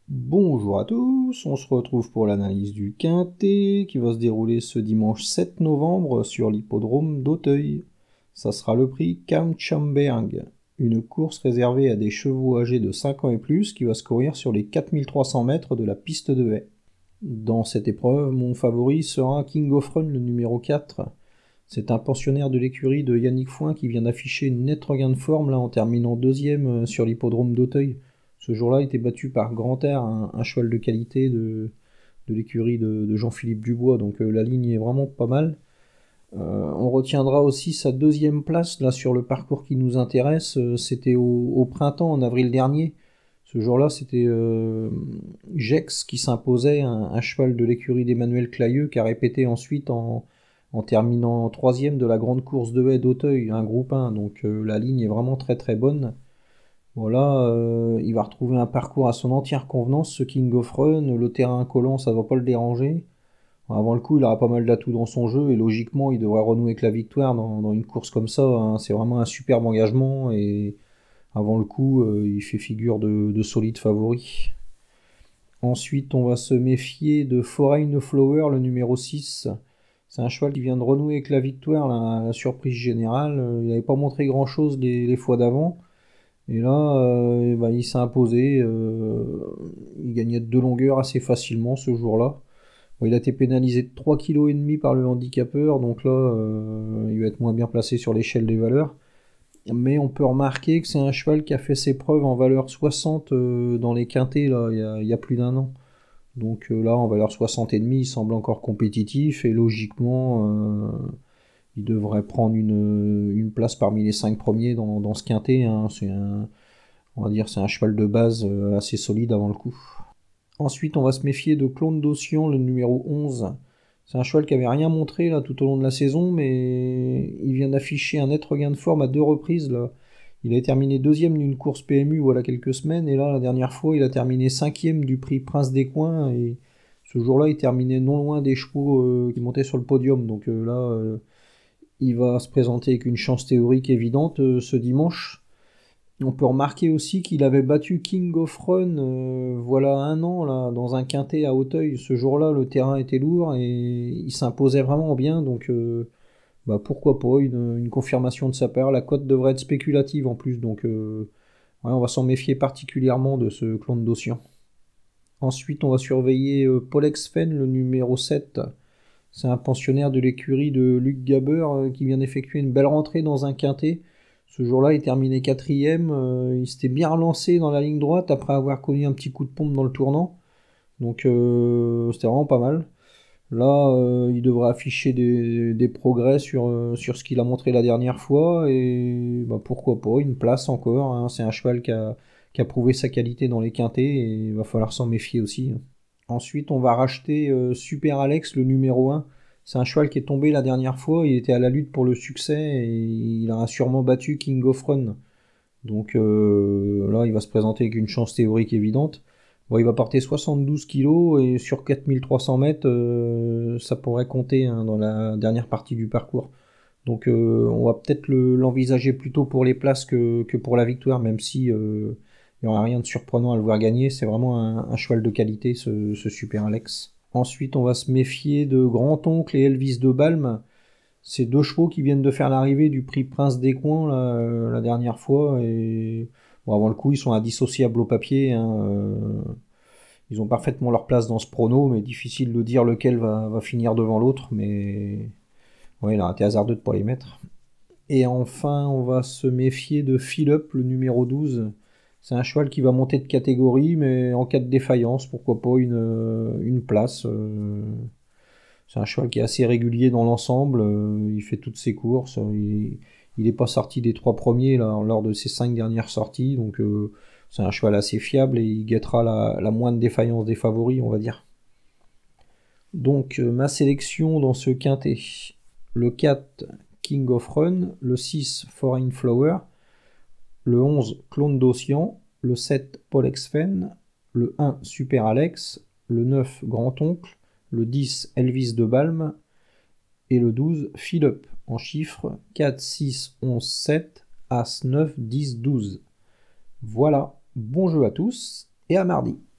Bonjour à tous, on se retrouve pour l'analyse du Quintet qui va se dérouler ce dimanche 7 novembre sur l'hippodrome d'Auteuil. Ça sera le prix Kampschamberg, une course réservée à des chevaux âgés de 5 ans et plus qui va se courir sur les 4300 mètres de la piste de haie. Dans cette épreuve, mon favori sera King of Run, le numéro 4. C'est un pensionnaire de l'écurie de Yannick Foin qui vient d'afficher une nette regain de forme là, en terminant deuxième sur l'hippodrome d'Auteuil. Ce jour-là, il était battu par Grand Air, un cheval de qualité de l'écurie de Jean-Philippe Dubois, donc la ligne est vraiment pas mal. On retiendra aussi sa deuxième place là sur le parcours qui nous intéresse. C'était au printemps, en avril dernier. Ce jour-là, c'était Gex qui s'imposait, un cheval de l'écurie d'Emmanuel Clayeux, qui a répété ensuite en terminant troisième de la grande course de haie d'Auteuil, un groupe 1. Donc la ligne est vraiment très très bonne. Voilà, il va retrouver un parcours à son entière convenance, ce King of Run. Le terrain collant, ça va pas le déranger. Avant le coup, il aura pas mal d'atouts dans son jeu et logiquement, il devrait renouer avec la victoire dans une course comme ça, hein. C'est vraiment un superbe engagement et avant le coup, il fait figure de solide favori. Ensuite, on va se méfier de Foreign Flower, le numéro 6. C'est un cheval qui vient de renouer avec la victoire, la surprise générale. Il n'avait pas montré grand-chose les fois d'avant. Et là, il s'est imposé. Il gagnait de 2 longueurs assez facilement ce jour-là. Bon, il a été pénalisé de 3,5 kg par le handicapeur, donc là, il va être moins bien placé sur l'échelle des valeurs. Mais on peut remarquer que c'est un cheval qui a fait ses preuves en valeur 60 dans les quintés là, il y a plus d'un an. Donc là, en valeur 60 et demi, il semble encore compétitif et logiquement, il devrait prendre une place parmi les 5 premiers dans ce quintet, hein. On va dire c'est un cheval de base assez solide avant le coup. Ensuite, on va se méfier de Clone d'Ossian, le numéro 11. C'est un cheval qui avait rien montré là tout au long de la saison, mais il vient d'afficher un net regain de forme à 2 reprises là. Il a terminé deuxième d'une course PMU voilà quelques semaines, et là la dernière fois il a terminé cinquième du prix Prince des Coins, et ce jour-là il terminait non loin des chevaux qui montaient sur le podium. Donc il va se présenter avec une chance théorique évidente ce dimanche. On peut remarquer aussi qu'il avait battu King of Run voilà un an là, dans un quintet à Auteuil. Ce jour-là, le terrain était lourd et il s'imposait vraiment bien. Donc pourquoi pas une confirmation de sa part. La cote devrait être spéculative en plus. Donc on va s'en méfier particulièrement de ce clone d'Ossian. Ensuite, on va surveiller Polex Fen, le numéro 7. C'est un pensionnaire de l'écurie de Luc Gaber qui vient d'effectuer une belle rentrée dans un quintet. Ce jour-là, il terminait quatrième. Il s'était bien relancé dans la ligne droite après avoir connu un petit coup de pompe dans le tournant. Donc c'était vraiment pas mal. Là, il devrait afficher des progrès sur ce qu'il a montré la dernière fois. Et pourquoi pas, une place encore, hein. C'est un cheval qui a prouvé sa qualité dans les quintets et il va falloir s'en méfier aussi. Ensuite, on va racheter Super Alex, le numéro 1. C'est un cheval qui est tombé la dernière fois, il était à la lutte pour le succès et il a sûrement battu King of Run. Donc là, il va se présenter avec une chance théorique évidente. Bon, il va porter 72 kg et sur 4300 mètres, ça pourrait compter, hein, dans la dernière partie du parcours. Donc on va peut-être l'envisager plutôt pour les places que pour la victoire, même si il n'y aura rien de surprenant à le voir gagner. C'est vraiment un cheval de qualité, ce Super Alex. Ensuite, on va se méfier de Grand-Oncle et Elvis de Balme. C'est 2 chevaux qui viennent de faire l'arrivée du prix Prince des Coins la dernière fois. Et bon, avant le coup, ils sont indissociables au papier, hein. Ils ont parfaitement leur place dans ce prono, mais difficile de dire lequel va finir devant l'autre. Mais ouais, il a été hasardeux de ne pas les mettre. Et enfin, on va se méfier de Philip, le numéro 12. C'est un cheval qui va monter de catégorie, mais en cas de défaillance, pourquoi pas une place. C'est un cheval qui est assez régulier dans l'ensemble. Il fait toutes ses courses. Il n'est pas sorti des 3 premiers là, lors de ses 5 dernières sorties. Donc c'est un cheval assez fiable et il guettera la moindre défaillance des favoris, on va dire. Donc ma sélection dans ce quintet: le 4, King of Run, le 6, Foreign Flower, le 11, Clone d'Ossian, le 7, Polex Fen, le 1, Super Alex, le 9, Grand-Oncle, le 10, Elvis de Balme, et le 12, Philip, en chiffres 4, 6, 11, 7, As, 9, 10, 12. Voilà, bon jeu à tous, et à mardi.